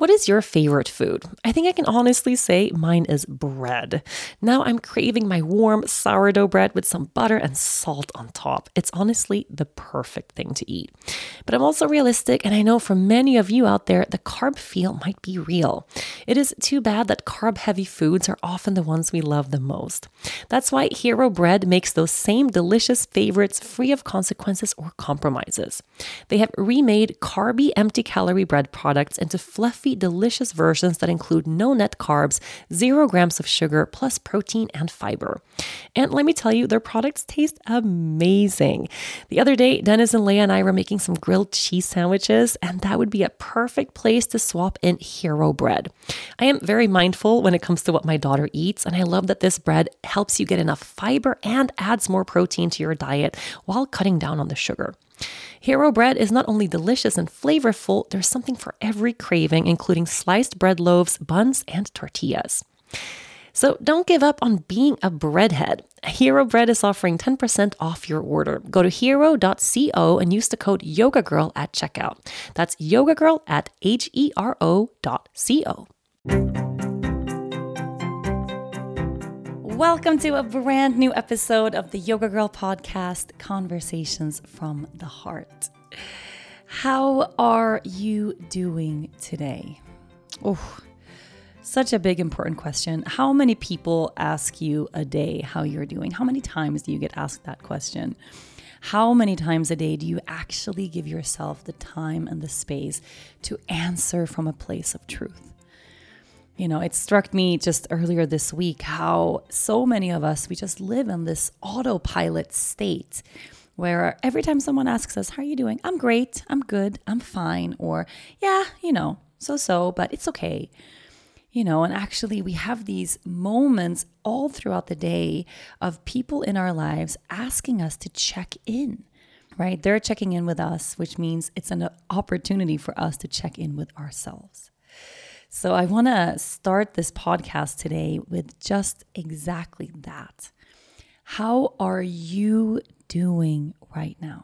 What is your favorite food? I think I can honestly say mine is bread. Now I'm craving my warm sourdough bread with some butter and salt on top. It's honestly the perfect thing to eat. But I'm also realistic, and I know for many of you out there, the carb feel might be real. It is too bad that carb-heavy foods are often the ones we love the most. That's why Hero Bread makes those same delicious favorites free of consequences or compromises. They have remade carby, empty-calorie bread products into fluffy, delicious versions that include no net carbs, 0 grams of sugar, plus protein and fiber. And let me tell you, their products taste amazing. The other day, Dennis and Leah and I were making some grilled cheese sandwiches, and that would be a perfect place to swap in Hero Bread. I am very mindful when it comes to what my daughter eats, and I love that this bread helps you get enough fiber and adds more protein to your diet while cutting down on the sugar. Hero Bread is not only delicious and flavorful, there's something for every craving, including sliced bread loaves, buns, and tortillas. So don't give up on being a breadhead. Hero Bread is offering 10% off your order. Go to hero.co and use the code YogaGirl at checkout. That's YogaGirl at hero.co. Welcome to a brand new episode of the Yoga Girl podcast, Conversations from the Heart. How are you doing today? Oh, such a big, important question. How many people ask you a day how you're doing? How many times do you get asked that question? How many times a day do you actually give yourself the time and the space to answer from a place of truth? You know, it struck me just earlier this week how so many of us, we just live in this autopilot state where every time someone asks us, how are you doing? I'm great, I'm good, I'm fine. Or, yeah, so, but it's okay. And actually we have these moments all throughout the day of people in our lives asking us to check in, right? They're checking in with us, which means it's an opportunity for us to check in with ourselves. So I want to start this podcast today with just exactly that. How are you doing right now?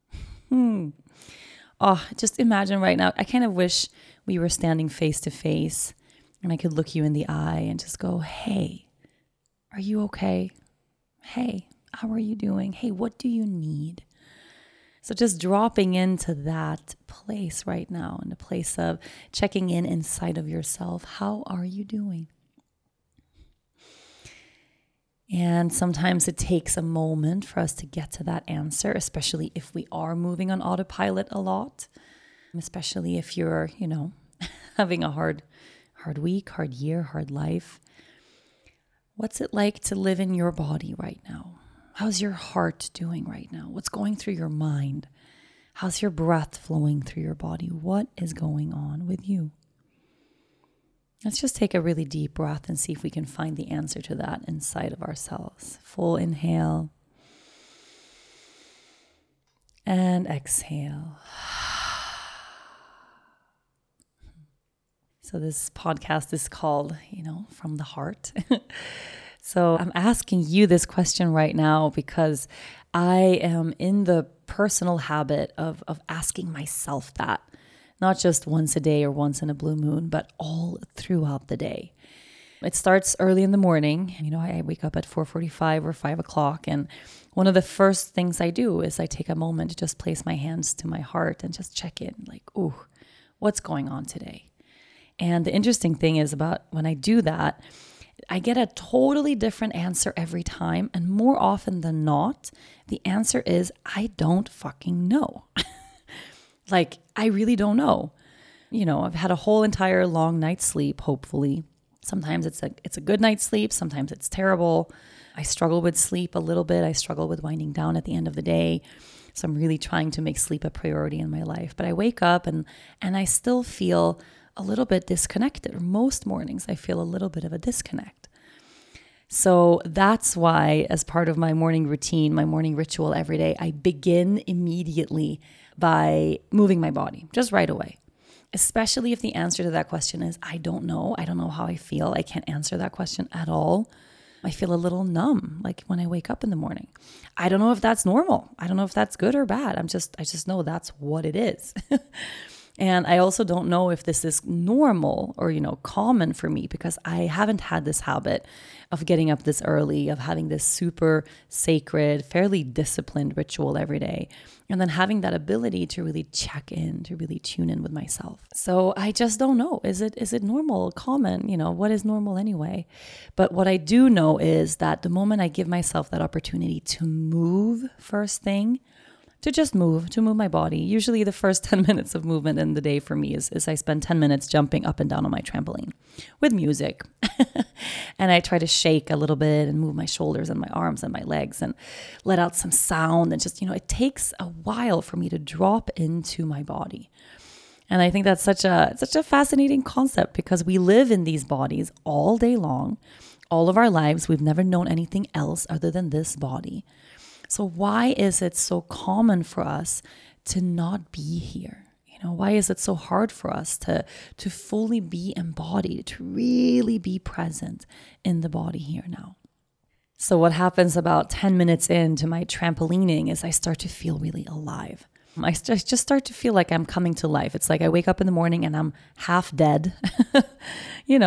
Oh, just imagine right now. I kind of wish we were standing face to face and I could look you in the eye and just go, hey, are you okay? Hey, how are you doing? Hey, what do you need? So just dropping into that place right now, in the place of checking in inside of yourself. How are you doing? And sometimes it takes a moment for us to get to that answer, especially if we are moving on autopilot a lot, especially if you're, having a hard week, hard year, hard life. What's it like to live in your body right now? How's your heart doing right now? What's going through your mind? How's your breath flowing through your body? What is going on with you? Let's just take a really deep breath and see if we can find the answer to that inside of ourselves. Full inhale and exhale. So this podcast is called, From the Heart. So I'm asking you this question right now because I am in the personal habit of asking myself that, not just once a day or once in a blue moon, but all throughout the day. It starts early in the morning. I wake up at 4:45 or 5 o'clock. And one of the first things I do is I take a moment to just place my hands to my heart and just check in like, ooh, what's going on today? And the interesting thing is about when I do that, I get a totally different answer every time. And more often than not, the answer is, I don't fucking know. Like, I really don't know. I've had a whole entire long night's sleep, hopefully. Sometimes it's a good night's sleep. Sometimes it's terrible. I struggle with sleep a little bit. I struggle with winding down at the end of the day. So I'm really trying to make sleep a priority in my life. But I wake up and I still feel a little bit disconnected, or most mornings I feel a little bit of a disconnect. So that's why, as part of my morning routine, my morning ritual every day, I begin immediately by moving my body, just right away. Especially if the answer to that question is, I don't know how I feel. I can't answer that question at all. I feel a little numb, like when I wake up in the morning. I don't know if that's normal. I don't know if that's good or bad. I just know that's what it is. And I also don't know if this is normal or, common for me, because I haven't had this habit of getting up this early, of having this super sacred, fairly disciplined ritual every day, and then having that ability to really check in, to really tune in with myself. So I just don't know. Is it normal, common? What is normal anyway? But what I do know is that the moment I give myself that opportunity to move first thing, to move my body. Usually the first 10 minutes of movement in the day for me is I spend 10 minutes jumping up and down on my trampoline with music. And I try to shake a little bit and move my shoulders and my arms and my legs and let out some sound. And just, it takes a while for me to drop into my body. And I think that's such a fascinating concept, because we live in these bodies all day long. All of our lives, we've never known anything else other than this body. So why is it so common for us to not be here? Why is it so hard for us to fully be embodied, to really be present in the body here now? So what happens about 10 minutes into my trampolining is I start to feel really alive. I just start to feel like I'm coming to life. It's like I wake up in the morning and I'm half dead, and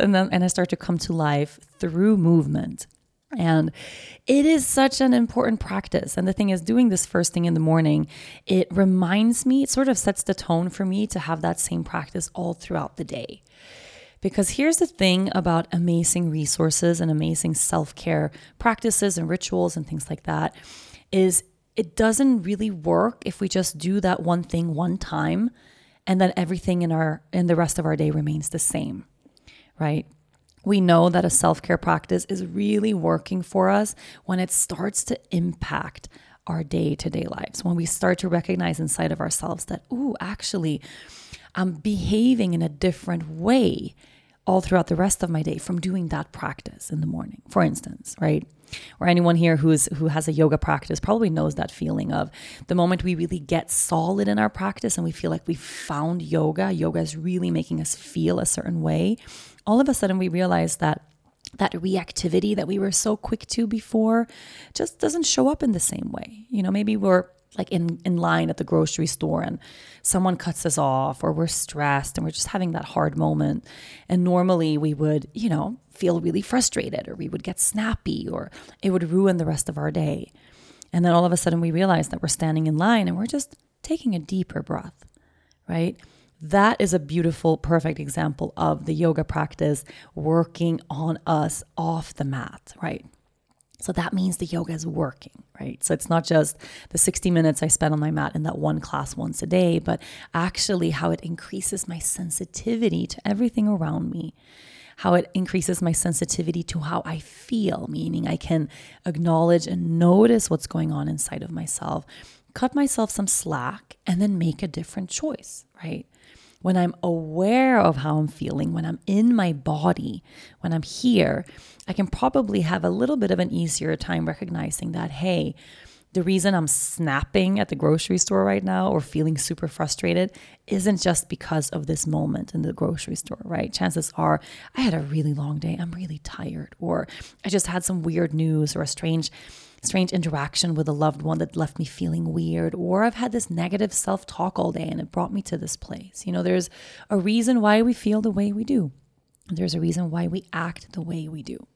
I start to come to life through movement. And it is such an important practice. And the thing is, doing this first thing in the morning, it reminds me, it sort of sets the tone for me to have that same practice all throughout the day. Because here's the thing about amazing resources and amazing self-care practices and rituals and things like that, is it doesn't really work if we just do that one thing one time and then everything in the rest of our day remains the same, right? We know that a self-care practice is really working for us when it starts to impact our day-to-day lives, when we start to recognize inside of ourselves that, actually, I'm behaving in a different way all throughout the rest of my day from doing that practice in the morning, for instance, right? Or anyone here who has a yoga practice probably knows that feeling of the moment we really get solid in our practice and we feel like we found yoga is really making us feel a certain way. All of a sudden we realize that reactivity that we were so quick to before just doesn't show up in the same way. Maybe we're like in line at the grocery store and someone cuts us off, or we're stressed and we're just having that hard moment. And normally we would, feel really frustrated, or we would get snappy, or it would ruin the rest of our day. And then all of a sudden we realize that we're standing in line and we're just taking a deeper breath, right? That is a beautiful, perfect example of the yoga practice working on us off the mat, right? So that means the yoga is working, right? So it's not just the 60 minutes I spend on my mat in that one class once a day, but actually how it increases my sensitivity to everything around me, how it increases my sensitivity to how I feel, meaning I can acknowledge and notice what's going on inside of myself, cut myself some slack, and then make a different choice, right? When I'm aware of how I'm feeling, when I'm in my body, when I'm here, I can probably have a little bit of an easier time recognizing that, hey, the reason I'm snapping at the grocery store right now or feeling super frustrated isn't just because of this moment in the grocery store, right? Chances are I had a really long day. I'm really tired, or I just had some weird news or a strange interaction with a loved one that left me feeling weird, or I've had this negative self-talk all day and it brought me to this place. There's a reason why we feel the way we do. There's a reason why we act the way we do.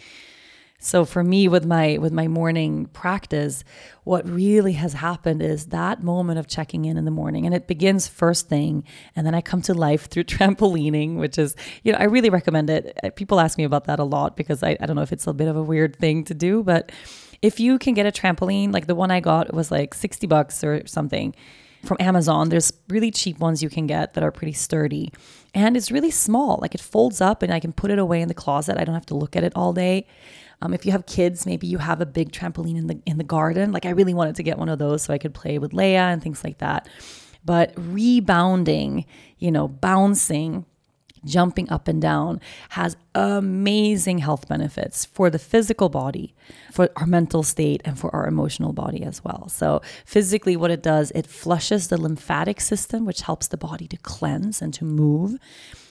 So for me, with my morning practice, what really has happened is that moment of checking in the morning, and it begins first thing, and then I come to life through trampolining, which is, I really recommend it. People ask me about that a lot because I don't know if it's a bit of a weird thing to do, but if you can get a trampoline, like the one I got was like $60 or something from Amazon. There's really cheap ones you can get that are pretty sturdy. And it's really small. Like it folds up and I can put it away in the closet. I don't have to look at it all day. If you have kids, maybe you have a big trampoline in the garden. Like I really wanted to get one of those so I could play with Leia and things like that. But rebounding, bouncing, jumping up and down has amazing health benefits for the physical body, for our mental state, and for our emotional body as well. So physically what it does, it flushes the lymphatic system, which helps the body to cleanse and to move.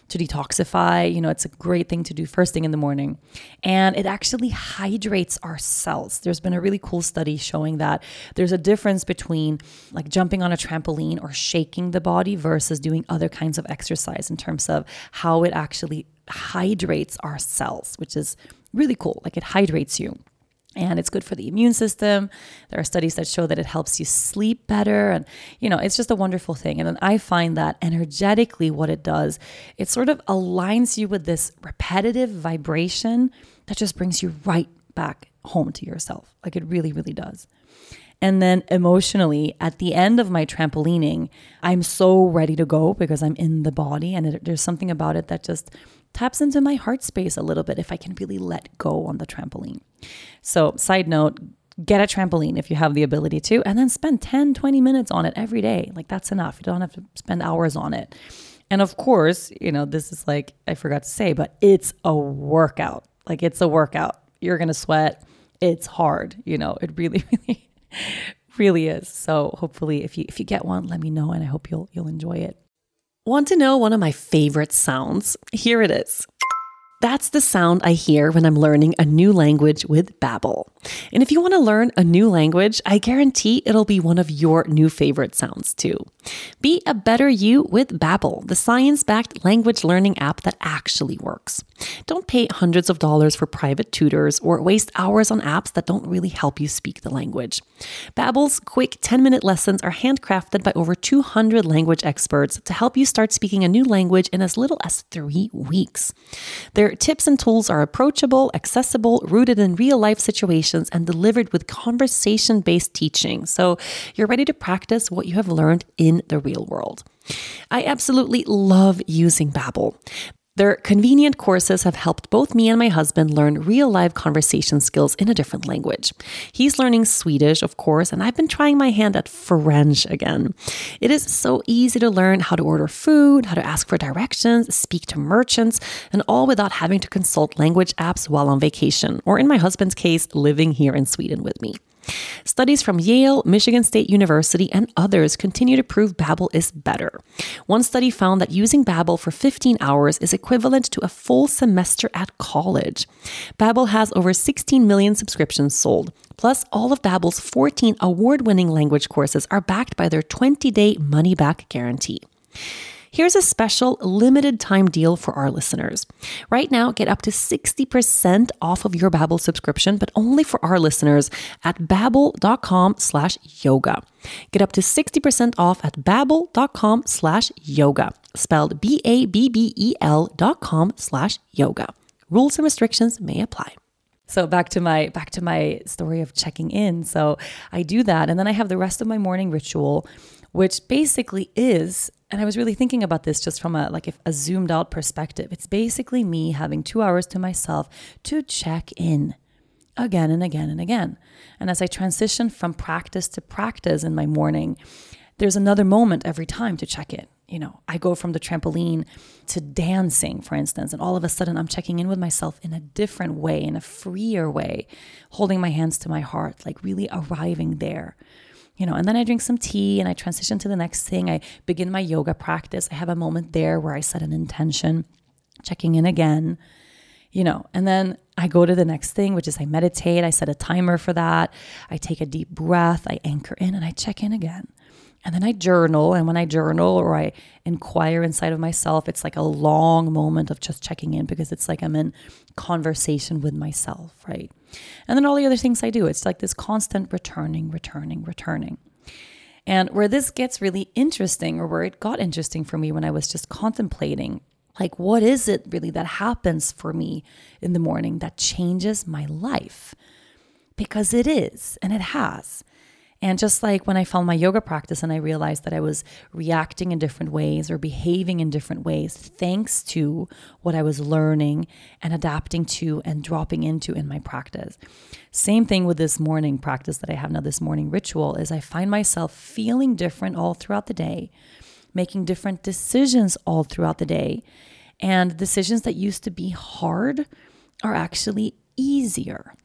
to detoxify. It's a great thing to do first thing in the morning. And it actually hydrates our cells. There's been a really cool study showing that there's a difference between like jumping on a trampoline or shaking the body versus doing other kinds of exercise in terms of how it actually hydrates our cells, which is really cool. Like it hydrates you. And it's good for the immune system. There are studies that show that it helps you sleep better. And, it's just a wonderful thing. And then I find that energetically what it does, it sort of aligns you with this repetitive vibration that just brings you right back home to yourself. Like it really, really does. And then emotionally, at the end of my trampolining, I'm so ready to go because I'm in the body. And there's something about it that just taps into my heart space a little bit if I can really let go on the trampoline. So side note, get a trampoline if you have the ability to, and then spend 10, 20 minutes on it every day. Like that's enough. You don't have to spend hours on it. And of course, this is like, I forgot to say, but it's a workout. Like it's a workout. You're going to sweat. It's hard. It really, really, really is. So hopefully if you get one, let me know. And I hope you'll enjoy it. Want to know one of my favorite sounds? Here it is. That's the sound I hear when I'm learning a new language with Babbel. And if you want to learn a new language, I guarantee it'll be one of your new favorite sounds too. Be a better you with Babbel, the science-backed language learning app that actually works. Don't pay hundreds of dollars for private tutors or waste hours on apps that don't really help you speak the language. Babbel's quick 10-minute lessons are handcrafted by over 200 language experts to help you start speaking a new language in as little as 3 weeks. Their tips and tools are approachable, accessible, rooted in real-life situations, and delivered with conversation-based teaching. So you're ready to practice what you have learned in the real world. I absolutely love using Babbel. Their convenient courses have helped both me and my husband learn real-life conversation skills in a different language. He's learning Swedish, of course, and I've been trying my hand at French again. It is so easy to learn how to order food, how to ask for directions, speak to merchants, and all without having to consult language apps while on vacation, or in my husband's case, living here in Sweden with me. Studies from Yale, Michigan State University, and others continue to prove Babbel is better. One study found that using Babbel for 15 hours is equivalent to a full semester at college. Babbel has over 16 million subscriptions sold. Plus, all of Babbel's 14 award-winning language courses are backed by their 20-day money-back guarantee. Here's a special limited time deal for our listeners. Right now, get up to 60% off of your Babbel subscription, but only for our listeners at babbel.com/yoga. Get up to 60% off at babbel.com/yoga, spelled BABBEL.com/yoga. Rules and restrictions may apply. So back to my story of checking in. So I do that, and then I have the rest of my morning ritual, which basically is, and I was really thinking about this just from a zoomed out perspective. It's basically me having 2 hours to myself to check in again and again and again. And as I transition from practice to practice in my morning, there's another moment every time to check in. I go from the trampoline to dancing, for instance, and all of a sudden I'm checking in with myself in a different way, in a freer way, holding my hands to my heart, like really arriving there. And then I drink some tea and I transition to the next thing. I begin my yoga practice. I have a moment there where I set an intention, checking in again, and then I go to the next thing, which is I meditate. I set a timer for that. I take a deep breath. I anchor in and I check in again. And then I journal. And when I journal or I inquire inside of myself, it's like a long moment of just checking in because it's like I'm in conversation with myself, right? And then all the other things I do, it's like this constant returning. And where this gets really interesting, or where it got interesting for me when I was just contemplating, like, what is it really that happens for me in the morning that changes my life? Because it is, and it has. And just like when I found my yoga practice and I realized that I was reacting in different ways or behaving in different ways, thanks to what I was learning and adapting to and dropping into in my practice. Same thing with this morning practice that I have now, this morning ritual, is I find myself feeling different all throughout the day, making different decisions all throughout the day. And decisions that used to be hard are actually easier.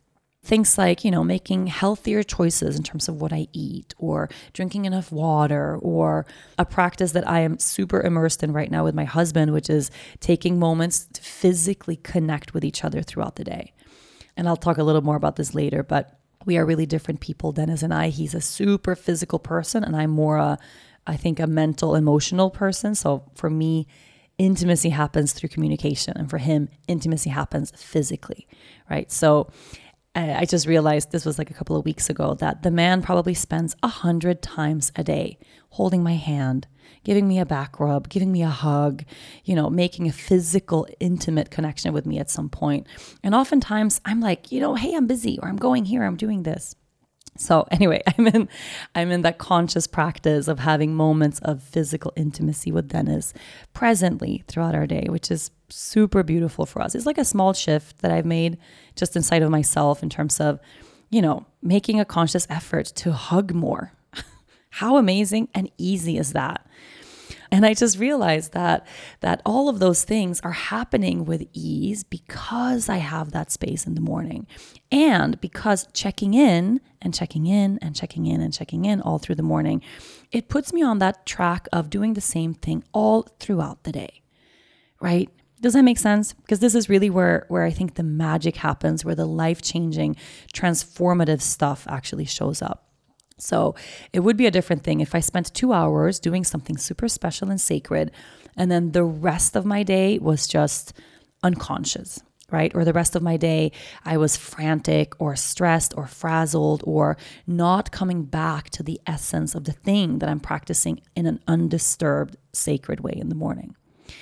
things like, making healthier choices in terms of what I eat, or drinking enough water, or a practice that I am super immersed in right now with my husband, which is taking moments to physically connect with each other throughout the day. And I'll talk a little more about this later, but we are really different people, Dennis and I. He's a super physical person, and I'm more I think a mental, emotional person. So for me, intimacy happens through communication, and for him, intimacy happens physically, right? So I just realized, this was like a couple of weeks ago, that the man probably spends 100 times a day holding my hand, giving me a back rub, giving me a hug, making a physical, intimate connection with me at some point. And oftentimes I'm like, hey, I'm busy, or I'm going here, I'm doing this. So anyway, I'm in that conscious practice of having moments of physical intimacy with Dennis presently throughout our day, which is super beautiful for us. It's like a small shift that I've made just inside of myself in terms of, making a conscious effort to hug more. How amazing and easy is that? And I just realized that all of those things are happening with ease because I have that space in the morning. And because checking in and checking in and checking in and checking in all through the morning, it puts me on that track of doing the same thing all throughout the day, right? Does that make sense? Because this is really where I think the magic happens, where the life-changing, transformative stuff actually shows up. So it would be a different thing if I spent 2 hours doing something super special and sacred, and then the rest of my day was just unconscious, right? Or the rest of my day, I was frantic or stressed or frazzled, or not coming back to the essence of the thing that I'm practicing in an undisturbed, sacred way in the morning.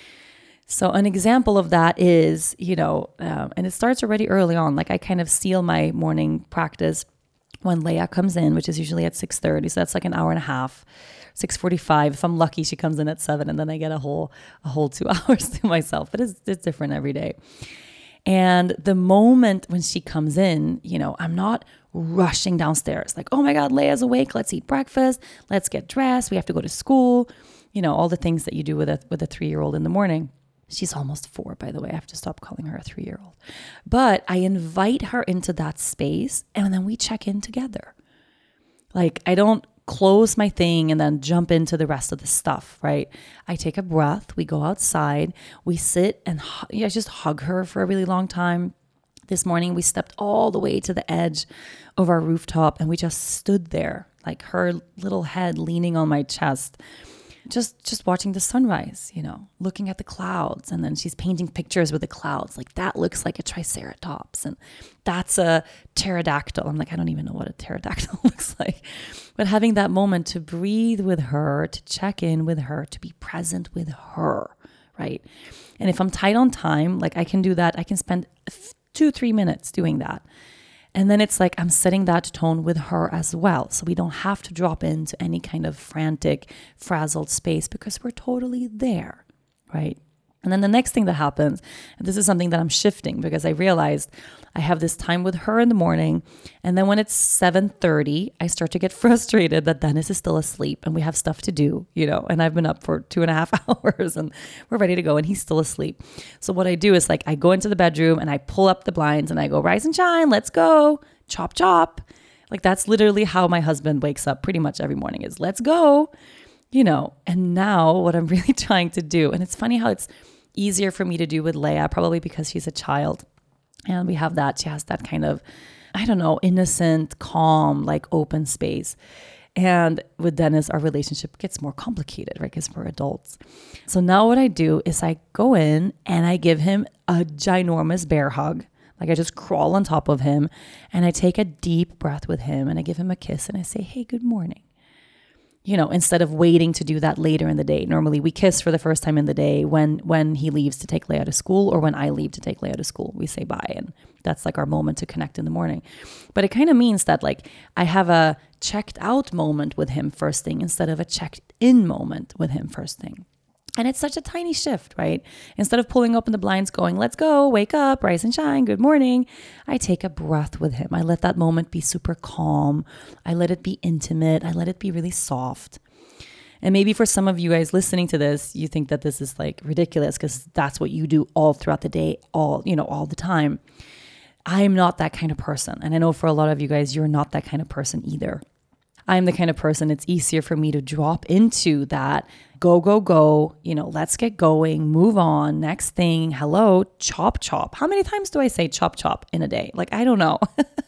So an example of that is, and it starts already early on. Like, I kind of seal my morning practice when Leah comes in, which is usually at 6:30. So that's like an hour and a half, 6:45. If I'm lucky, she comes in at 7, and then I get a whole 2 hours to myself. But it's different every day. And the moment when she comes in, I'm not rushing downstairs like, oh my God, Leah's awake. Let's eat breakfast. Let's get dressed. We have to go to school. All the things that you do with a 3-year-old in the morning. She's almost 4, by the way. I have to stop calling her a 3-year-old. But I invite her into that space, and then we check in together. Like, I don't close my thing and then jump into the rest of the stuff, right? I take a breath. We go outside. We sit, and I just hug her for a really long time. This morning, we stepped all the way to the edge of our rooftop, and we just stood there, like her little head leaning on my chest, just watching the sunrise, looking at the clouds. And then she's painting pictures with the clouds. Like, that looks like a triceratops, and that's a pterodactyl. I'm like, I don't even know what a pterodactyl looks like. But having that moment to breathe with her, to check in with her, to be present with her, right? And if I'm tight on time, like, I can do that. I can spend 2-3 minutes doing that. And then it's like I'm setting that tone with her as well. So we don't have to drop into any kind of frantic, frazzled space because we're totally there, right? And then the next thing that happens, and this is something that I'm shifting because I realized I have this time with her in the morning. And then when it's 7:30, I start to get frustrated that Dennis is still asleep and we have stuff to do, and I've been up for 2.5 hours and we're ready to go and he's still asleep. So what I do is, like, I go into the bedroom and I pull up the blinds and I go, rise and shine, let's go, chop, chop. Like, that's literally how my husband wakes up pretty much every morning, is let's go, And now what I'm really trying to do, and it's funny how it's easier for me to do with Leah, probably because she's a child. And we have that, she has that kind of, innocent, calm, like open space. And with Dennis, our relationship gets more complicated, right? Because we're adults. So now what I do is I go in and I give him a ginormous bear hug. Like, I just crawl on top of him and I take a deep breath with him and I give him a kiss and I say, hey, good morning. Instead of waiting to do that later in the day. Normally we kiss for the first time in the day when he leaves to take Leah to school, or when I leave to take Leah to school. We say bye, and that's like our moment to connect in the morning. But it kind of means that, like, I have a checked out moment with him first thing instead of a checked in moment with him first thing. And it's such a tiny shift, right? Instead of pulling open the blinds going, let's go, wake up, rise and shine, good morning, I take a breath with him. I let that moment be super calm. I let it be intimate. I let it be really soft. And maybe for some of you guys listening to this, you think that this is like ridiculous because that's what you do all throughout the day, all the time. I'm not that kind of person. And I know for a lot of you guys, you're not that kind of person either. I'm the kind of person, it's easier for me to drop into that go, go, go, let's get going, move on, next thing, hello, chop, chop. How many times do I say chop, chop in a day? Like, I don't know.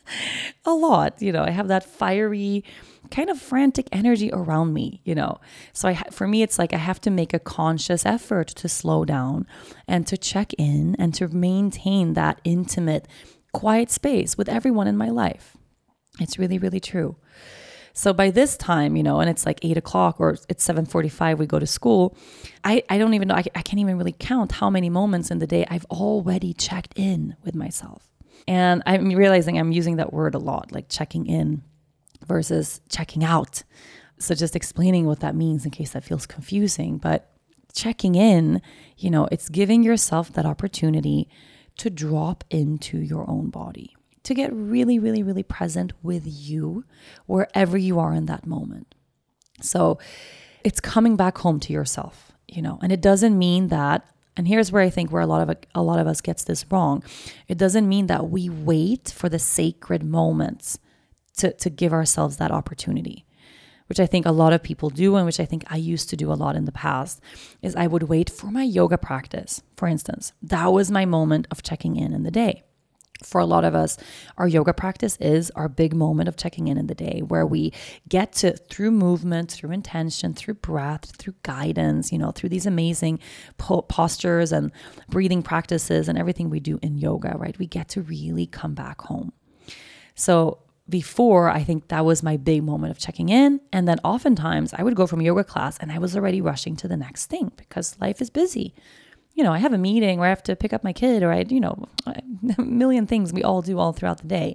A lot, I have that fiery kind of frantic energy around me, So for me, it's like I have to make a conscious effort to slow down and to check in and to maintain that intimate, quiet space with everyone in my life. It's really, really true. So by this time, and it's like 8 o'clock or it's 7:45, we go to school. I don't even know, I can't even really count how many moments in the day I've already checked in with myself. And I'm realizing I'm using that word a lot, like checking in versus checking out. So just explaining what that means in case that feels confusing. But checking in, it's giving yourself that opportunity to drop into your own body, to get really, really, really present with you wherever you are in that moment. So it's coming back home to yourself, and it doesn't mean that, and here's where I think where a lot of us gets this wrong. It doesn't mean that we wait for the sacred moments to give ourselves that opportunity, which I think a lot of people do, and which I think I used to do a lot in the past, is I would wait for my yoga practice, for instance. That was my moment of checking in the day. For a lot of us, our yoga practice is our big moment of checking in the day, where we get to, through movement, through intention, through breath, through guidance, through these amazing postures and breathing practices and everything we do in yoga, right? We get to really come back home. So before, I think that was my big moment of checking in. And then oftentimes I would go from yoga class and I was already rushing to the next thing because life is busy. I have a meeting or I have to pick up my kid or a million things we all do all throughout the day.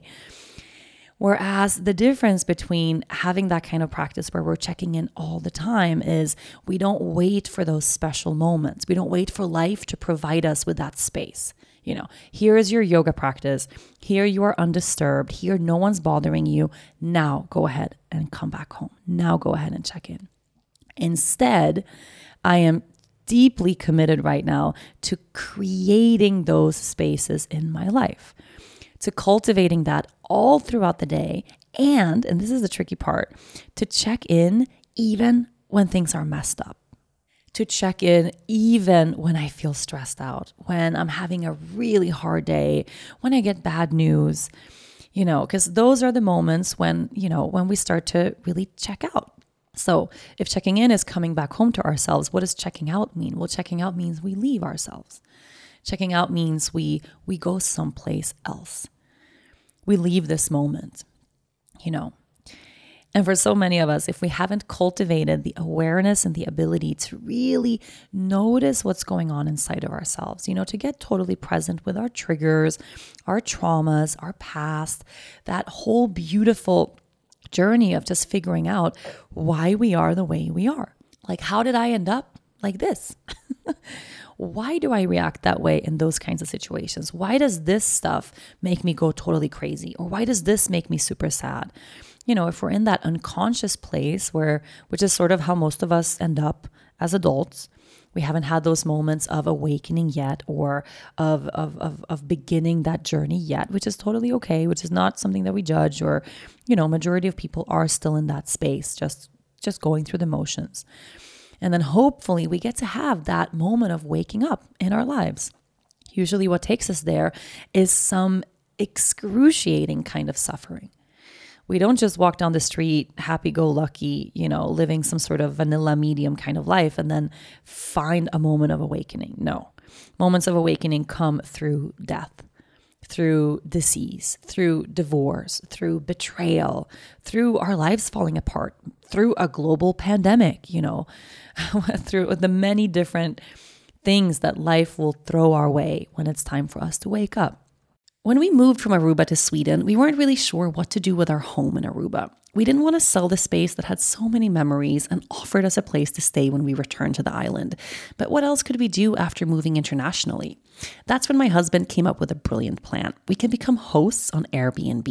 Whereas the difference between having that kind of practice where we're checking in all the time is we don't wait for those special moments. We don't wait for life to provide us with that space. Here is your yoga practice. Here you are undisturbed. Here no one's bothering you. Now go ahead and come back home. Now go ahead and check in. Instead, I am deeply committed right now to creating those spaces in my life, to cultivating that all throughout the day. And this is the tricky part, to check in even when things are messed up, to check in even when I feel stressed out, when I'm having a really hard day, when I get bad news, because those are the moments when we start to really check out. So if checking in is coming back home to ourselves, what does checking out mean? Well, checking out means we leave ourselves. Checking out means we go someplace else. We leave this moment, And for so many of us, if we haven't cultivated the awareness and the ability to really notice what's going on inside of ourselves, to get totally present with our triggers, our traumas, our past, that whole beautiful journey of just figuring out why we are the way we are. Like, how did I end up like this? Why do I react that way in those kinds of situations? Why does this stuff make me go totally crazy? Or why does this make me super sad? If we're in that unconscious place which is sort of how most of us end up as adults, we haven't had those moments of awakening yet or of beginning that journey yet, which is totally okay, which is not something that we judge or, majority of people are still in that space, just going through the motions. And then hopefully we get to have that moment of waking up in our lives. Usually what takes us there is some excruciating kind of suffering. We don't just walk down the street, happy-go-lucky, living some sort of vanilla medium kind of life and then find a moment of awakening. No. Moments of awakening come through death, through disease, through divorce, through betrayal, through our lives falling apart, through a global pandemic, through the many different things that life will throw our way when it's time for us to wake up. When we moved from Aruba to Sweden, we weren't really sure what to do with our home in Aruba. We didn't want to sell the space that had so many memories and offered us a place to stay when we returned to the island. But what else could we do after moving internationally? That's when my husband came up with a brilliant plan. We can become hosts on Airbnb.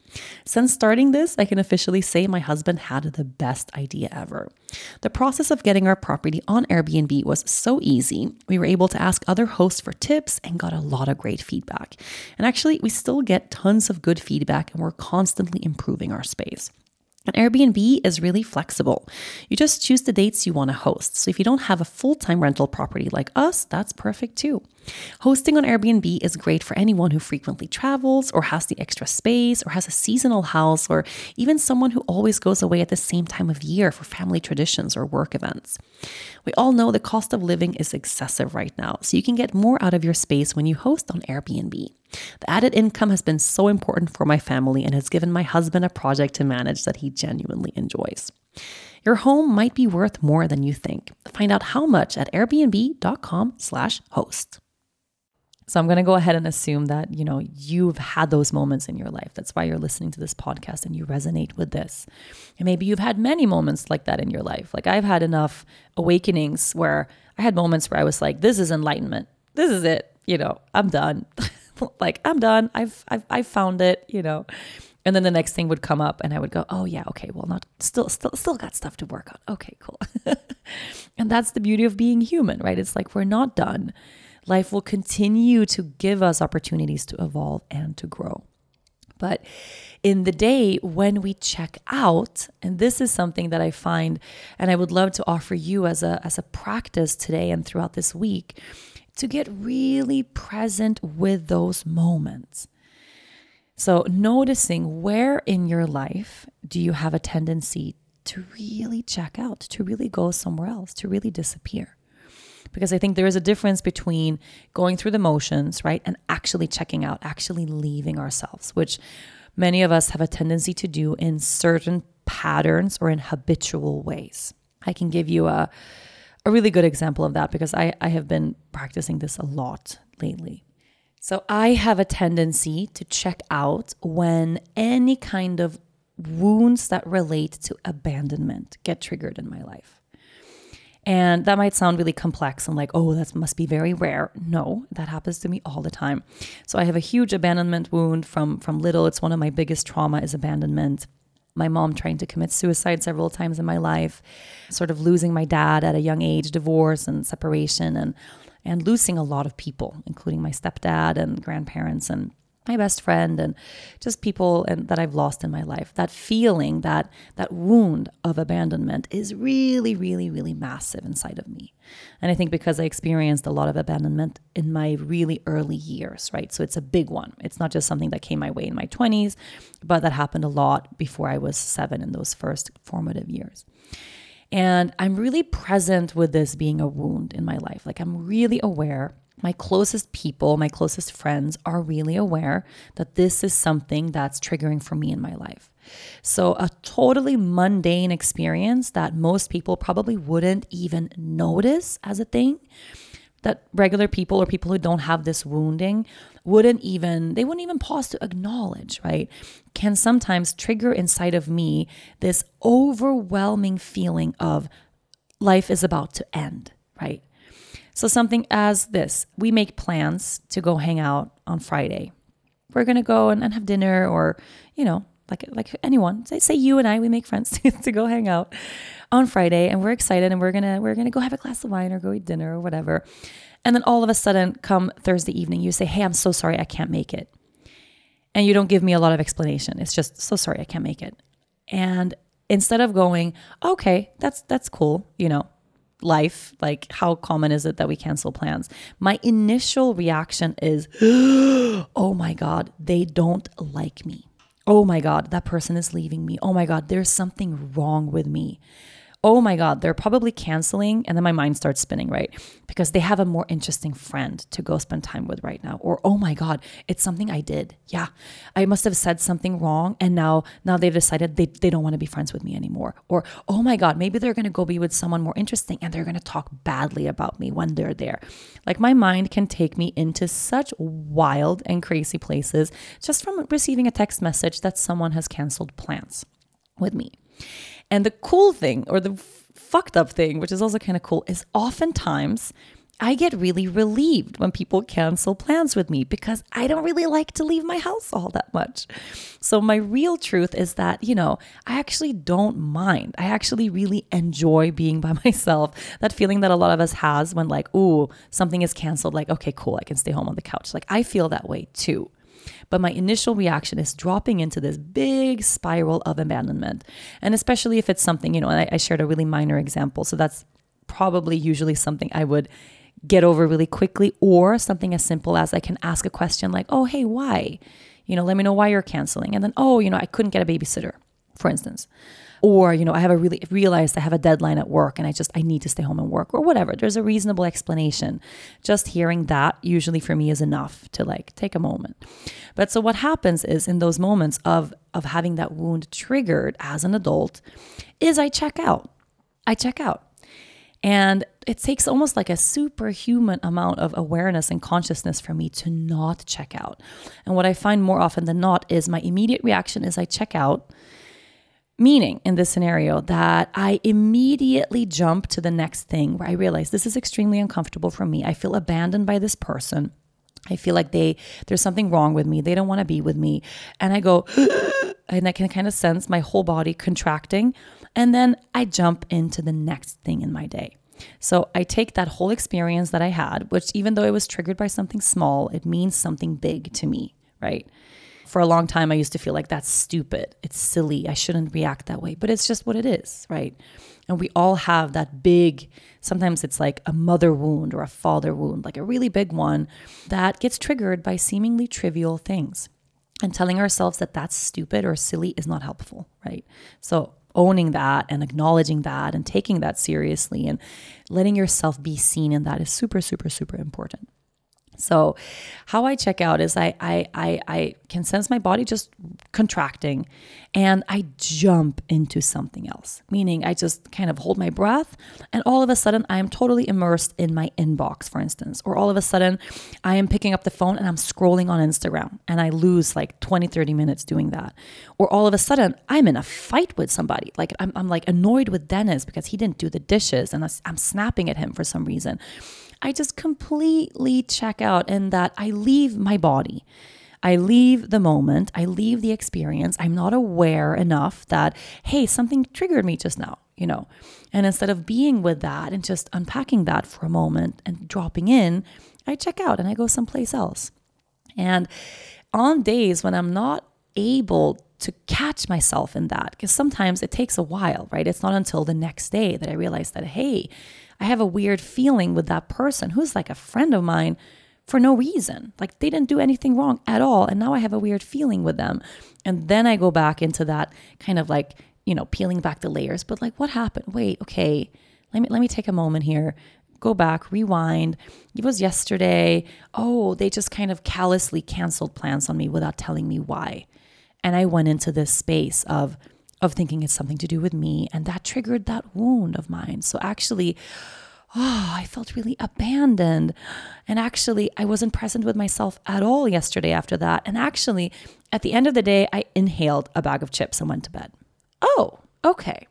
Since starting this, I can officially say my husband had the best idea ever. The process of getting our property on Airbnb was so easy. We were able to ask other hosts for tips and got a lot of great feedback. And actually, we still get tons of good feedback and we're constantly improving our space. And Airbnb is really flexible. You just choose the dates you want to host. So if you don't have a full-time rental property like us, that's perfect too. Hosting on Airbnb is great for anyone who frequently travels or has the extra space or has a seasonal house or even someone who always goes away at the same time of year for family traditions or work events. We all know the cost of living is excessive right now, so you can get more out of your space when you host on Airbnb. The added income has been so important for my family and has given my husband a project to manage that he genuinely enjoys. Your home might be worth more than you think. Find out how much at airbnb.com/host. So I'm going to go ahead and assume that, you've had those moments in your life. That's why you're listening to this podcast and you resonate with this. And maybe you've had many moments like that in your life. Like I've had enough awakenings where I had moments where I was like, this is enlightenment. This is it. I'm done. Like I'm done. I've found it, And then the next thing would come up and I would go, oh yeah, okay, well, not still got stuff to work on. Okay, cool. And that's the beauty of being human, right? It's like we're not done. Life will continue to give us opportunities to evolve and to grow. But in the day when we check out, and this is something that I find, and I would love to offer you as a practice today and throughout this week, to get really present with those moments. So noticing where in your life do you have a tendency to really check out, to really go somewhere else, to really disappear. Because I think there is a difference between going through the motions, right, and actually checking out, actually leaving ourselves, which many of us have a tendency to do in certain patterns or in habitual ways. I can give you a really good example of that because I have been practicing this a lot lately. So I have a tendency to check out when any kind of wounds that relate to abandonment get triggered in my life. And that might sound really complex and like, oh, that must be very rare. No, that happens to me all the time. So I have a huge abandonment wound from little. It's one of my biggest trauma is abandonment. My mom trying to commit suicide several times in my life, sort of losing my dad at a young age, divorce and separation, and losing a lot of people, including my stepdad and grandparents and my best friend and just people that I've lost in my life. That feeling, that wound of abandonment is really, really, really massive inside of me. And I think because I experienced a lot of abandonment in my really early years, right? So it's a big one. It's not just something that came my way in my 20s, but that happened a lot before I was 7 in those first formative years. And I'm really present with this being a wound in my life. Like I'm really aware. My closest people, my closest friends are really aware that this is something that's triggering for me in my life. So a totally mundane experience that most people probably wouldn't even notice as a thing, that regular people or people who don't have this wounding wouldn't even pause to acknowledge, right? Can sometimes trigger inside of me this overwhelming feeling of life is about to end, right? So something as this, we make plans to go hang out on Friday. We're going to go and have dinner or, like anyone, say you and I, we make friends to go hang out on Friday and we're excited and we're going to go have a glass of wine or go eat dinner or whatever. And then all of a sudden come Thursday evening, you say, hey, I'm so sorry, I can't make it. And you don't give me a lot of explanation. It's just, so sorry, I can't make it. And instead of going, okay, that's cool, life, like how common is it that we cancel plans? My initial reaction is, oh my God, they don't like me. Oh my God, that person is leaving me. Oh my God, there's something wrong with me. Oh my God, they're probably canceling. And then my mind starts spinning, right? Because they have a more interesting friend to go spend time with right now. Or, oh my God, it's something I did. Yeah, I must have said something wrong. And now they've decided they don't want to be friends with me anymore. Or, oh my God, maybe they're going to go be with someone more interesting and they're going to talk badly about me when they're there. Like my mind can take me into such wild and crazy places just from receiving a text message that someone has canceled plans with me. And the cool thing, or the fucked up thing, which is also kind of cool, is oftentimes I get really relieved when people cancel plans with me because I don't really like to leave my house all that much. So my real truth is that, I actually don't mind. I actually really enjoy being by myself. That feeling that a lot of us has when like, ooh, something is canceled, like, okay, cool, I can stay home on the couch. Like I feel that way too. But my initial reaction is dropping into this big spiral of abandonment. And especially if it's something, and I shared a really minor example. So that's probably usually something I would get over really quickly, or something as simple as I can ask a question like, oh, hey, why? Let me know why you're canceling. And then, I couldn't get a babysitter, for instance. Or, I realized I have a deadline at work and I need to stay home and work or whatever. There's a reasonable explanation. Just hearing that usually for me is enough to like take a moment. But so what happens is in those moments of having that wound triggered as an adult is I check out. And it takes almost like a superhuman amount of awareness and consciousness for me to not check out. And what I find more often than not is my immediate reaction is I check out. Meaning in this scenario that I immediately jump to the next thing where I realize this is extremely uncomfortable for me. I feel abandoned by this person. I feel like there's something wrong with me. They don't want to be with me. And I go, and I can kind of sense my whole body contracting. And then I jump into the next thing in my day. So I take that whole experience that I had, which even though it was triggered by something small, it means something big to me, right? For a long time, I used to feel like that's stupid. It's silly. I shouldn't react that way. But it's just what it is, right? And we all have that big, sometimes it's like a mother wound or a father wound, like a really big one that gets triggered by seemingly trivial things. And telling ourselves that that's stupid or silly is not helpful, right? So owning that and acknowledging that and taking that seriously and letting yourself be seen in that is super, super, super important. So how I check out is I can sense my body just contracting and I jump into something else, meaning I just kind of hold my breath and all of a sudden I am totally immersed in my inbox, for instance, or all of a sudden I am picking up the phone and I'm scrolling on Instagram and I lose like 20, 30 minutes doing that. Or all of a sudden I'm in a fight with somebody. Like I'm like annoyed with Dennis because he didn't do the dishes and I'm snapping at him for some reason. I just completely check out in that I leave my body. I leave the moment. I leave the experience. I'm not aware enough that, hey, something triggered me just now, And instead of being with that and just unpacking that for a moment and dropping in, I check out and I go someplace else. And on days when I'm not able to catch myself in that, because sometimes it takes a while, right? It's not until the next day that I realize that, hey, I have a weird feeling with that person who's like a friend of mine for no reason. Like they didn't do anything wrong at all. And now I have a weird feeling with them. And then I go back into that kind of like, peeling back the layers. But like, what happened? Wait, okay, let me take a moment here. Go back, rewind. It was yesterday. Oh, they just kind of callously canceled plans on me without telling me why. And I went into this space of thinking it's something to do with me. And that triggered that wound of mine. So actually, I felt really abandoned. And actually, I wasn't present with myself at all yesterday after that. And actually, at the end of the day, I inhaled a bag of chips and went to bed. Oh, okay.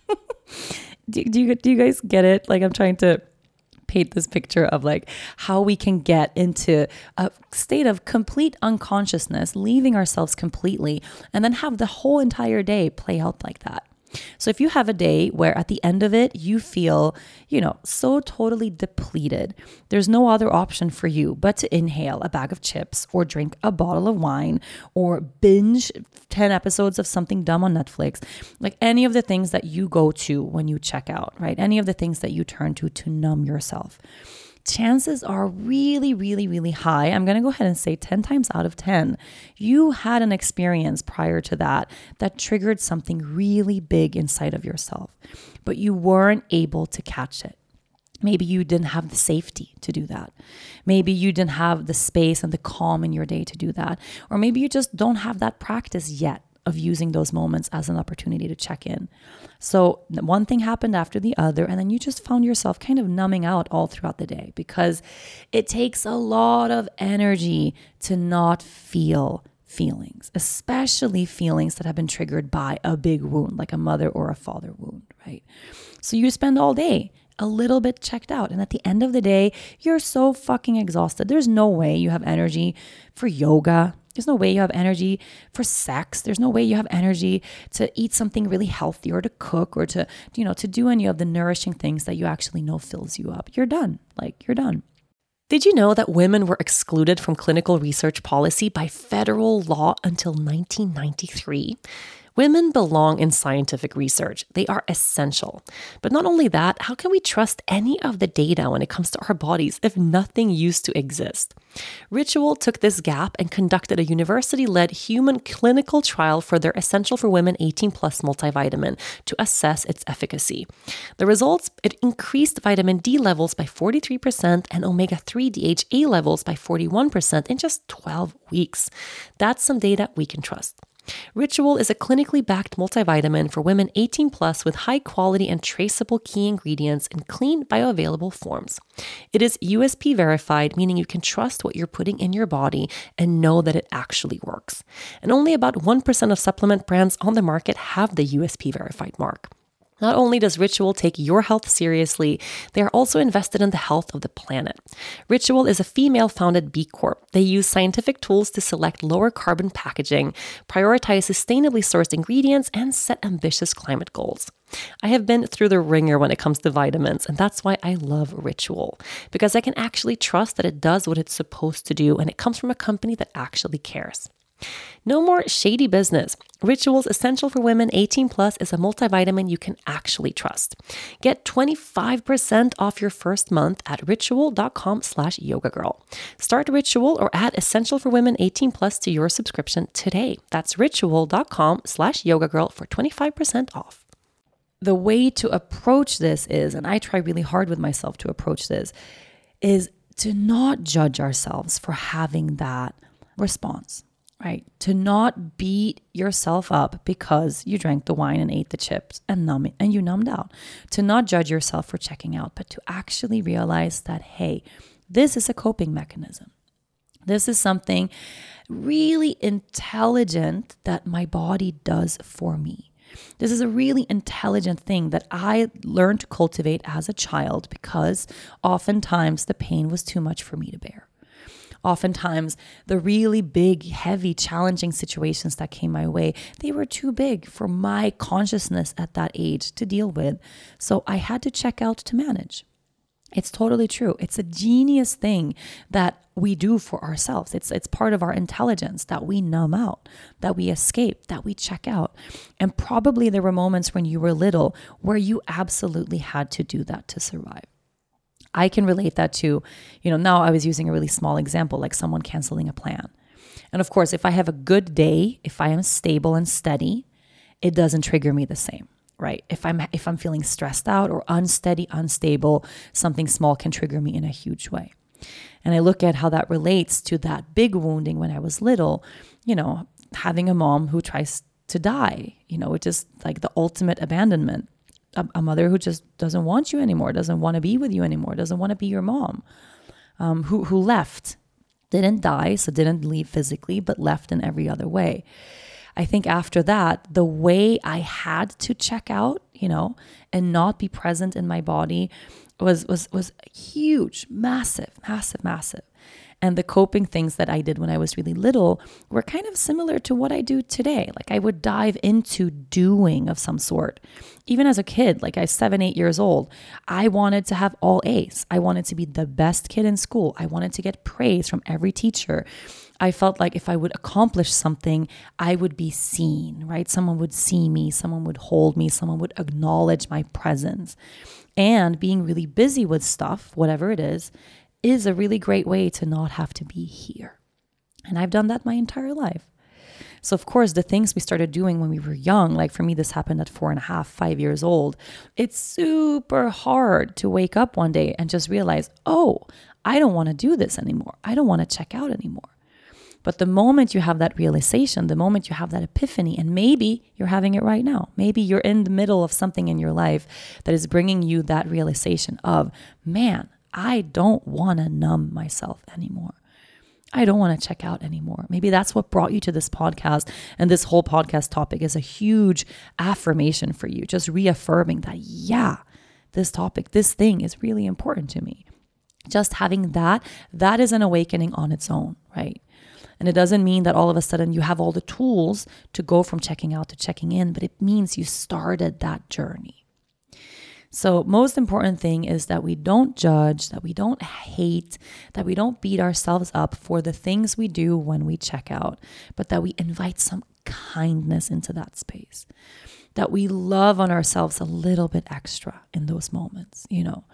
do you guys get it? Like I'm trying to paint this picture of like how we can get into a state of complete unconsciousness, leaving ourselves completely, and then have the whole entire day play out like that. So if you have a day where at the end of it, you feel, so totally depleted, there's no other option for you but to inhale a bag of chips or drink a bottle of wine or binge 10 episodes of something dumb on Netflix, like any of the things that you go to when you check out, right? Any of the things that you turn to numb yourself. Chances are really, really, really high. I'm going to go ahead and say 10 times out of 10, you had an experience prior to that triggered something really big inside of yourself, but you weren't able to catch it. Maybe you didn't have the safety to do that. Maybe you didn't have the space and the calm in your day to do that. Or maybe you just don't have that practice yet of using those moments as an opportunity to check in. So one thing happened after the other, and then you just found yourself kind of numbing out all throughout the day because it takes a lot of energy to not feel feelings, especially feelings that have been triggered by a big wound, like a mother or a father wound, right? So you spend all day a little bit checked out. And at the end of the day, you're so fucking exhausted. There's no way you have energy for yoga. There's no way you have energy for sex. There's no way you have energy to eat something really healthy or to cook or to do any of the nourishing things that you actually know fills you up. You're done. You're done. Did you know that women were excluded from clinical research policy by federal law until 1993? Women belong in scientific research. They are essential. But not only that, how can we trust any of the data when it comes to our bodies if nothing used to exist? Ritual took this gap and conducted a university-led human clinical trial for their Essential for Women 18 Plus multivitamin to assess its efficacy. The results, it increased vitamin D levels by 43% and omega-3 DHA levels by 41% in just 12 weeks. That's some data we can trust. Ritual is a clinically backed multivitamin for women 18 plus with high quality and traceable key ingredients in clean, bioavailable forms. It is USP verified, meaning you can trust what you're putting in your body and know that it actually works. And only about 1% of supplement brands on the market have the USP verified mark. Not only does Ritual take your health seriously, they are also invested in the health of the planet. Ritual is a female-founded B Corp. They use scientific tools to select lower carbon packaging, prioritize sustainably sourced ingredients, and set ambitious climate goals. I have been through the ringer when it comes to vitamins, and that's why I love Ritual, because I can actually trust that it does what it's supposed to do, and it comes from a company that actually cares. No more shady business. Ritual's Essential for Women 18 Plus is a multivitamin you can actually trust. Get 25% off your first month at ritual.com/yogagirl. Start Ritual or add Essential for Women 18 Plus to your subscription today. That's ritual.com/yogagirl for 25% off. The way to approach this is, and I try really hard with myself to approach this, is to not judge ourselves for having that response. Right? To not beat yourself up because you drank the wine and ate the chips and you numbed out. To not judge yourself for checking out, but to actually realize that, hey, this is a coping mechanism. This is something really intelligent that my body does for me. This is a really intelligent thing that I learned to cultivate as a child because oftentimes the pain was too much for me to bear. Oftentimes, the really big, heavy, challenging situations that came my way, they were too big for my consciousness at that age to deal with. So I had to check out to manage. It's totally true. It's a genius thing that we do for ourselves. It's part of our intelligence that we numb out, that we escape, that we check out. And probably there were moments when you were little where you absolutely had to do that to survive. I can relate that to, now I was using a really small example, like someone canceling a plan. And of course, if I have a good day, if I am stable and steady, it doesn't trigger me the same, right? If I'm feeling stressed out or unsteady, unstable, something small can trigger me in a huge way. And I look at how that relates to that big wounding when I was little, having a mom who tries to die, it's just like the ultimate abandonment. A mother who just doesn't want you anymore, doesn't want to be with you anymore, doesn't want to be your mom, who left, didn't die, so didn't leave physically, but left in every other way. I think after that, the way I had to check out, and not be present in my body was huge, massive. And the coping things that I did when I was really little were kind of similar to what I do today. Like I would dive into doing of some sort. Even as a kid, like I was 7, 8 years old, I wanted to have all A's. I wanted to be the best kid in school. I wanted to get praise from every teacher. I felt like if I would accomplish something, I would be seen, right? Someone would see me, someone would hold me, someone would acknowledge my presence. And being really busy with stuff, whatever it is a really great way to not have to be here. And I've done that my entire life. So of course, the things we started doing when we were young, like for me, this happened at 4.5, 5 years old. It's super hard to wake up one day and just realize, oh, I don't want to do this anymore. I don't want to check out anymore. But the moment you have that realization, the moment you have that epiphany, and maybe you're having it right now, maybe you're in the middle of something in your life that is bringing you that realization of, man, I don't want to numb myself anymore. I don't want to check out anymore. Maybe that's what brought you to this podcast. And this whole podcast topic is a huge affirmation for you, just reaffirming that, yeah, this topic, this thing is really important to me. Just having that is an awakening on its own, right? And it doesn't mean that all of a sudden you have all the tools to go from checking out to checking in, but it means you started that journey. So most important thing is that we don't judge, that we don't hate, that we don't beat ourselves up for the things we do when we check out, but that we invite some kindness into that space, that we love on ourselves a little bit extra in those moments.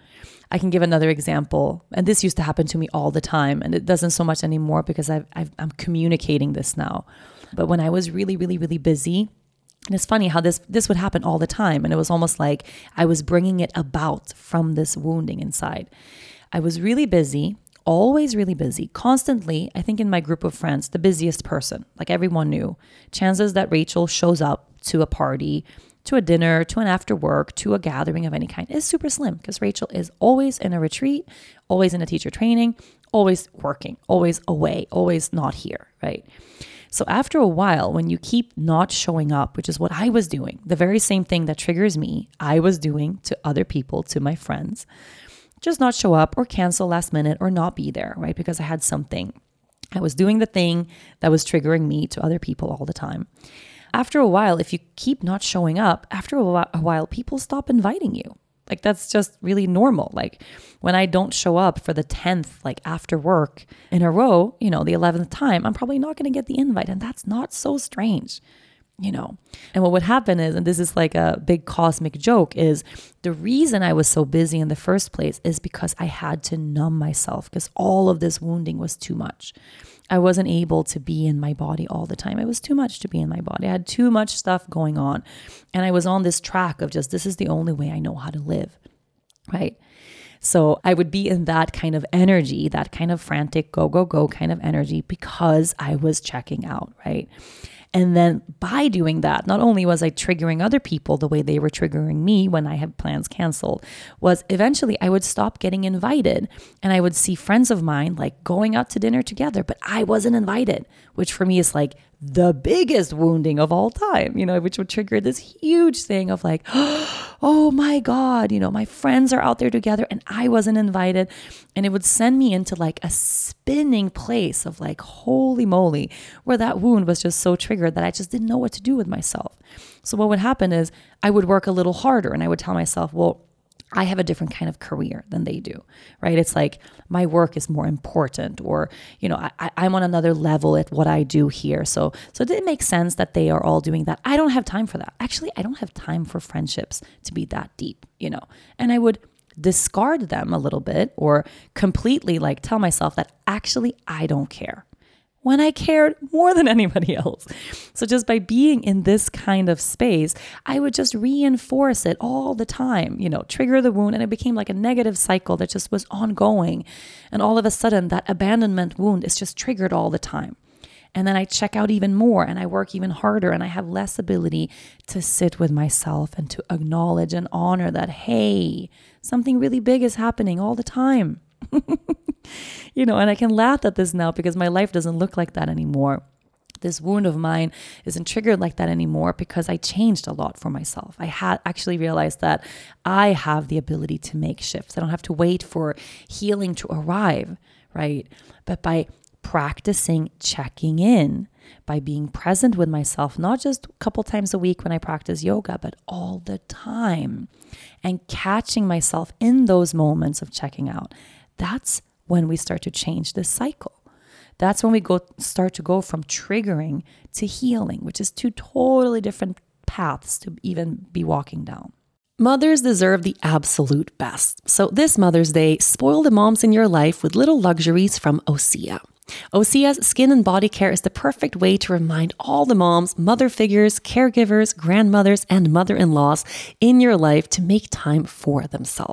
I can give another example, and this used to happen to me all the time, and it doesn't so much anymore because I'm communicating this now. But when I was really, really, really busy, and it's funny how this would happen all the time. And it was almost like I was bringing it about from this wounding inside. I was really busy, always really busy, constantly. I think in my group of friends, the busiest person, like everyone knew. Chances that Rachel shows up to a party, to a dinner, to an after work, to a gathering of any kind is super slim because Rachel is always in a retreat, always in a teacher training, always working, always away, always not here, right? So after a while, when you keep not showing up, which is what I was doing, the very same thing that triggers me, I was doing to other people, to my friends, just not show up or cancel last minute or not be there, right? Because I had something. I was doing the thing that was triggering me to other people all the time. After a while, if you keep not showing up, after a while, people stop inviting you. Like that's just really normal. Like when I don't show up for the 10th, like after work in a row, the 11th time, I'm probably not going to get the invite. And that's not so strange, And what would happen is, and this is like a big cosmic joke, is the reason I was so busy in the first place is because I had to numb myself because all of this wounding was too much. I wasn't able to be in my body all the time. It was too much to be in my body. I had too much stuff going on. And I was on this track of just, this is the only way I know how to live, right? So I would be in that kind of energy, that kind of frantic, go, go, go kind of energy because I was checking out, right? And then by doing that, not only was I triggering other people the way they were triggering me when I had plans canceled, was eventually I would stop getting invited and I would see friends of mine like going out to dinner together, but I wasn't invited, which for me is like the biggest wounding of all time, which would trigger this huge thing of like, oh my God, my friends are out there together and I wasn't invited. And it would send me into like a spinning place of like, holy moly, where that wound was just so triggered that I just didn't know what to do with myself. So what would happen is I would work a little harder and I would tell myself, well, I have a different kind of career than they do, right? It's like my work is more important or, I'm on another level at what I do here. So it didn't make sense that they are all doing that. I don't have time for that. Actually, I don't have time for friendships to be that deep, and I would discard them a little bit or completely like tell myself that actually I don't care when I cared more than anybody else. So just by being in this kind of space, I would just reinforce it all the time, trigger the wound. And it became like a negative cycle that just was ongoing. And all of a sudden that abandonment wound is just triggered all the time. And then I check out even more and I work even harder and I have less ability to sit with myself and to acknowledge and honor that, hey, something really big is happening all the time. And I can laugh at this now because my life doesn't look like that anymore. This wound of mine isn't triggered like that anymore because I changed a lot for myself. I had actually realized that I have the ability to make shifts. I don't have to wait for healing to arrive, right? But by practicing checking in, by being present with myself, not just a couple times a week when I practice yoga, but all the time, and catching myself in those moments of checking out, that's when we start to change this cycle. That's when we start to go from triggering to healing, which is two totally different paths to even be walking down. Mothers deserve the absolute best. So this Mother's Day, spoil the moms in your life with little luxuries from Osea. Osea's skin and body care is the perfect way to remind all the moms, mother figures, caregivers, grandmothers, and mother-in-laws in your life to make time for themselves.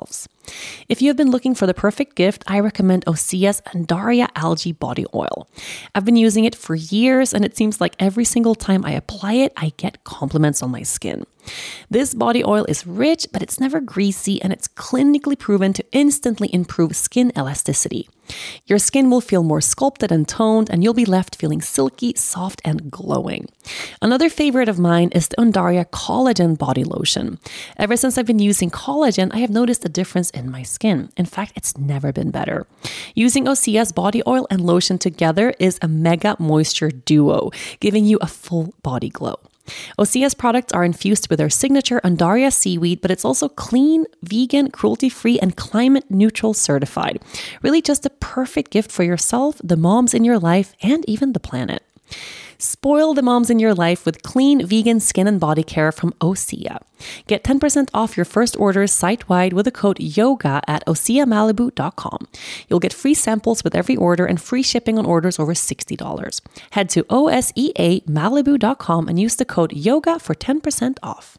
If you have been looking for the perfect gift, I recommend Osea's Undaria Algae Body Oil. I've been using it for years, and it seems like every single time I apply it, I get compliments on my skin. This body oil is rich, but it's never greasy, and it's clinically proven to instantly improve skin elasticity. Your skin will feel more sculpted and toned, and you'll be left feeling silky, soft, and glowing. Another favorite of mine is the Undaria Collagen Body Lotion. Ever since I've been using collagen, I have noticed a difference in my skin. In fact, it's never been better. Using Osea's body oil and lotion together is a mega moisture duo, giving you a full body glow. Osea's products are infused with their signature Undaria seaweed, but it's also clean, vegan, cruelty-free, and climate-neutral certified. Really just a perfect gift for yourself, the moms in your life, and even the planet. Spoil the moms in your life with clean, vegan skin and body care from Osea. Get 10% off your first orders site-wide with the code YOGA at OseaMalibu.com. You'll get free samples with every order and free shipping on orders over $60. Head to OSEAMalibu.com and use the code YOGA for 10% off.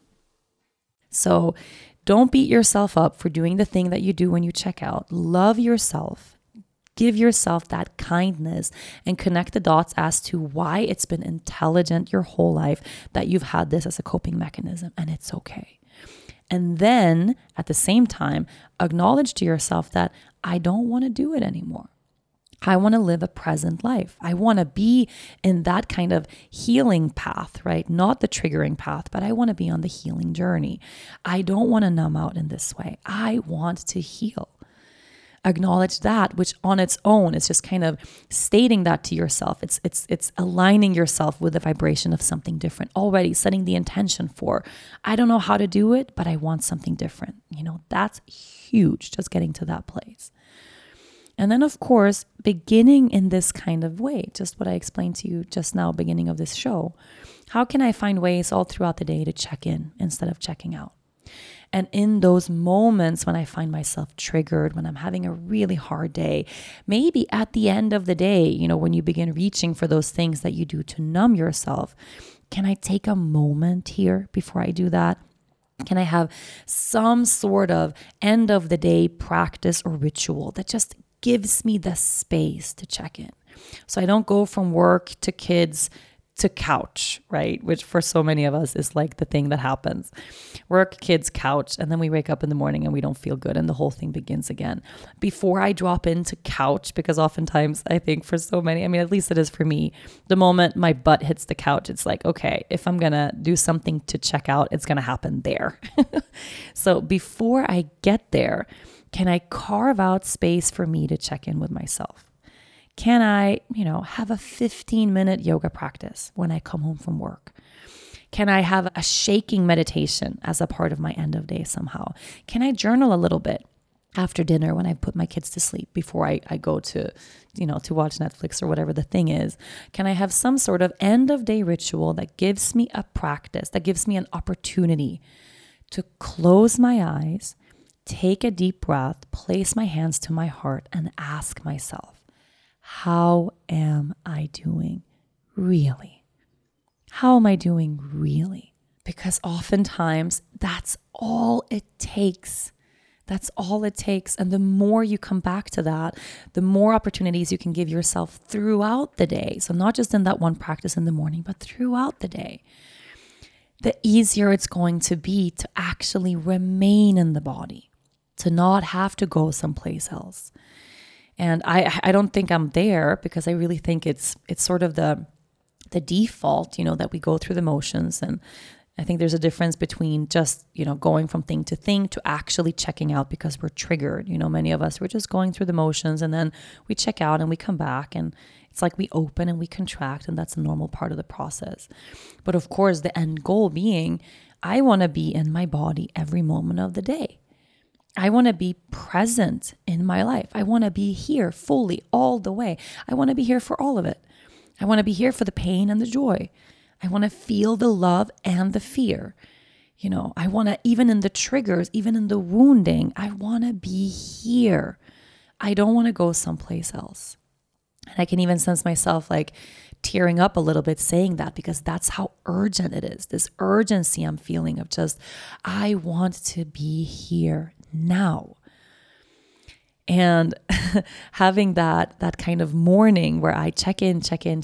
So don't beat yourself up for doing the thing that you do when you check out. Love yourself. Give yourself that kindness and connect the dots as to why it's been intelligent your whole life that you've had this as a coping mechanism, and it's okay. And then at the same time, acknowledge to yourself that I don't want to do it anymore. I want to live a present life. I want to be in that kind of healing path, right? Not the triggering path, but I want to be on the healing journey. I don't want to numb out in this way. I want to heal. Acknowledge that, which on its own is just kind of stating that to yourself. It's aligning yourself with the vibration of something different, already setting the intention for, I don't know how to do it, but I want something different. That's huge, just getting to that place. And then, of course, beginning in this kind of way, just what I explained to you just now, beginning of this show, how can I find ways all throughout the day to check in instead of checking out? And in those moments when I find myself triggered, when I'm having a really hard day, maybe at the end of the day, when you begin reaching for those things that you do to numb yourself, can I take a moment here before I do that? Can I have some sort of end of the day practice or ritual that just gives me the space to check in? So I don't go from work to kids to couch, right? Which for so many of us is like the thing that happens. Work, kids, couch, and then we wake up in the morning and we don't feel good and the whole thing begins again. Before I drop into couch, because oftentimes I think for so many, at least it is for me, the moment my butt hits the couch, it's like, okay, if I'm going to do something to check out, it's going to happen there. So before I get there, can I carve out space for me to check in with myself? Can I, have a 15-minute yoga practice when I come home from work? Can I have a shaking meditation as a part of my end of day somehow? Can I journal a little bit after dinner when I put my kids to sleep before I go to, to watch Netflix or whatever the thing is? Can I have some sort of end of day ritual that gives me a practice, that gives me an opportunity to close my eyes, take a deep breath, place my hands to my heart, and ask myself, how am I doing really? How am I doing really? Because oftentimes that's all it takes. That's all it takes. And the more you come back to that, the more opportunities you can give yourself throughout the day. So not just in that one practice in the morning, but throughout the day. The easier it's going to be to actually remain in the body, to not have to go someplace else. And I don't think I'm there, because I really think it's sort of the default, that we go through the motions. And I think there's a difference between just, going from thing to thing to actually checking out because we're triggered. Many of us, we're just going through the motions and then we check out and we come back, and it's like we open and we contract, and that's a normal part of the process. But of course, the end goal being, I want to be in my body every moment of the day. I want to be present in my life. I want to be here fully all the way. I want to be here for all of it. I want to be here for the pain and the joy. I want to feel the love and the fear. I want to, even in the triggers, even in the wounding, I want to be here. I don't want to go someplace else. And I can even sense myself like tearing up a little bit saying that, because that's how urgent it is. This urgency I'm feeling of just, I want to be here now. And having that kind of morning where I check in,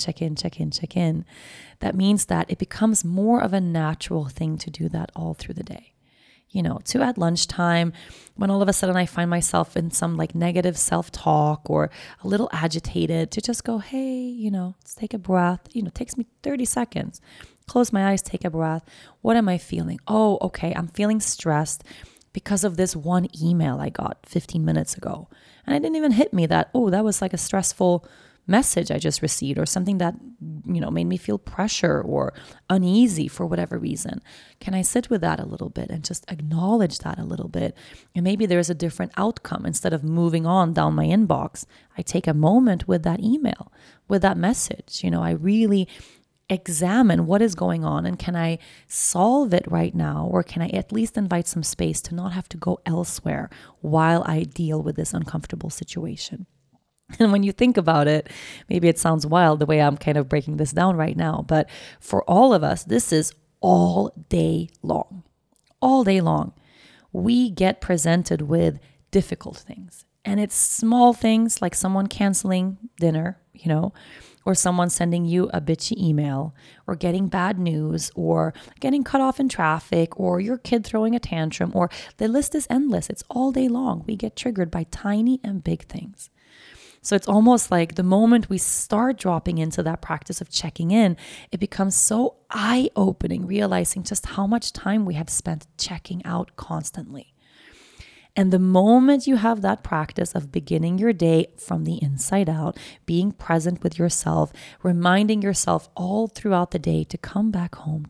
that means that it becomes more of a natural thing to do that all through the day. To at lunchtime, when all of a sudden I find myself in some like negative self-talk or a little agitated, to just go, hey, let's take a breath. It takes me 30 seconds. Close my eyes, take a breath. What am I feeling? Oh, okay, I'm feeling stressed because of this one email I got 15 minutes ago. And it didn't even hit me that was like a stressful message I just received, or something that, made me feel pressure or uneasy for whatever reason. Can I sit with that a little bit and just acknowledge that a little bit? And maybe there's a different outcome. Instead of moving on down my inbox, I take a moment with that email, with that message. I really examine what is going on, and can I solve it right now, or can I at least invite some space to not have to go elsewhere while I deal with this uncomfortable situation. And when you think about it, maybe it sounds wild the way I'm kind of breaking this down right now, but for all of us, this is all day long. All day long, we get presented with difficult things. And it's small things like someone canceling dinner, or someone sending you a bitchy email, or getting bad news, or getting cut off in traffic, or your kid throwing a tantrum, or the list is endless. It's all day long. We get triggered by tiny and big things. So it's almost like the moment we start dropping into that practice of checking in, it becomes so eye-opening, realizing just how much time we have spent checking out constantly. And the moment you have that practice of beginning your day from the inside out, being present with yourself, reminding yourself all throughout the day to come back home,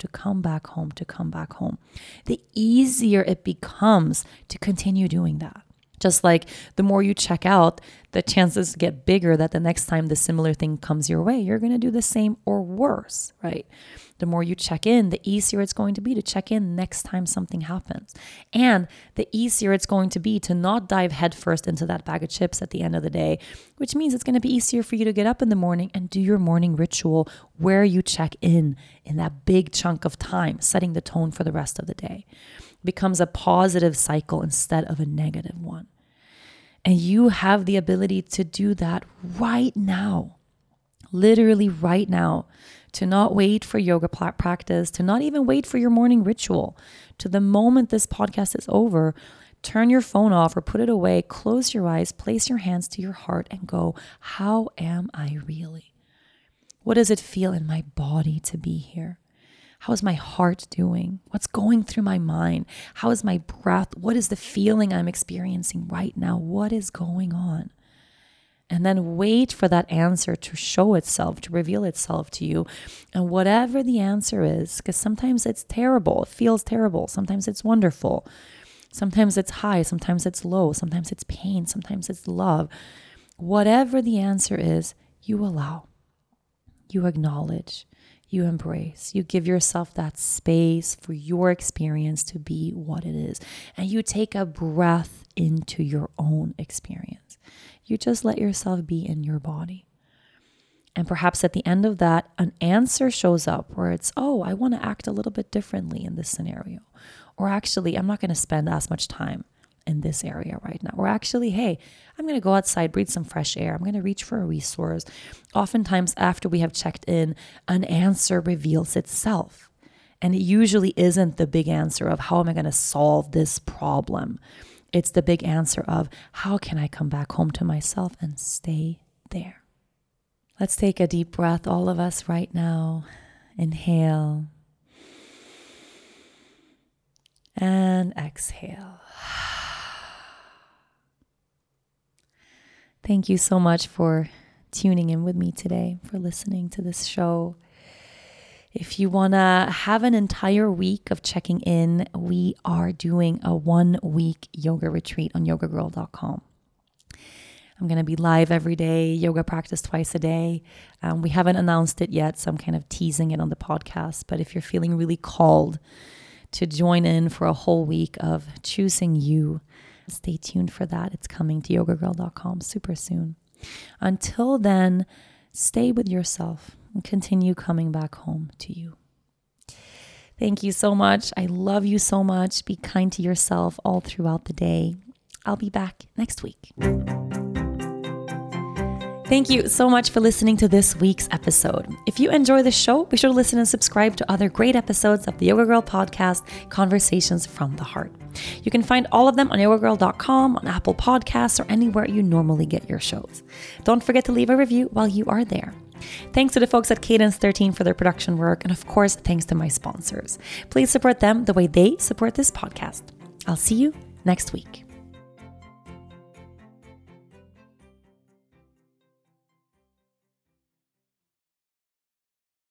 the easier it becomes to continue doing that. Just like the more you check out, the chances get bigger that the next time the similar thing comes your way, you're going to do the same or worse, right? The more you check in, the easier it's going to be to check in next time something happens. And the easier it's going to be to not dive headfirst into that bag of chips at the end of the day, which means it's going to be easier for you to get up in the morning and do your morning ritual where you check in that big chunk of time, setting the tone for the rest of the day. It becomes a positive cycle instead of a negative one. And you have the ability to do that right now, literally right now, to not wait for yoga practice, to not even wait for your morning ritual. To the moment this podcast is over, turn your phone off or put it away, close your eyes, place your hands to your heart and go, how am I really? What does it feel in my body to be here? How is my heart doing? What's going through my mind? How is my breath? What is the feeling I'm experiencing right now? What is going on? And then wait for that answer to show itself, to reveal itself to you. And whatever the answer is, because sometimes it's terrible, it feels terrible. Sometimes it's wonderful. Sometimes it's high, sometimes it's low, sometimes it's pain, sometimes it's love. Whatever the answer is, you allow, you acknowledge, you embrace, you give yourself that space for your experience to be what it is. And you take a breath into your own experience. You just let yourself be in your body. And perhaps at the end of that, an answer shows up where it's, oh, I want to act a little bit differently in this scenario. Or actually, I'm not going to spend as much time in this area right now. Or actually, hey, I'm going to go outside, breathe some fresh air. I'm going to reach for a resource. Oftentimes, after we have checked in, an answer reveals itself. And it usually isn't the big answer of how am I going to solve this problem? It's the big answer of how can I come back home to myself and stay there? Let's take a deep breath, all of us right now. Inhale. And exhale. Thank you so much for tuning in with me today, for listening to this show. If you want to have an entire week of checking in, we are doing a 1-week yoga retreat on yogagirl.com. I'm going to be live every day, yoga practice twice a day. We haven't announced it yet, so I'm kind of teasing it on the podcast. But if you're feeling really called to join in for a whole week of choosing you, stay tuned for that. It's coming to yogagirl.com super soon. Until then, stay with yourself and continue coming back home to you. Thank you so much. I love you so much. Be kind to yourself all throughout the day. I'll be back next week. Thank you so much for listening to this week's episode. If you enjoy the show, be sure to listen and subscribe to other great episodes of the Yoga Girl podcast, Conversations from the Heart. You can find all of them on yogagirl.com, on Apple Podcasts, or anywhere you normally get your shows. Don't forget to leave a review while you are there. Thanks to the folks at Cadence 13 for their production work, and of course, thanks to my sponsors. Please support them the way they support this podcast. I'll see you next week.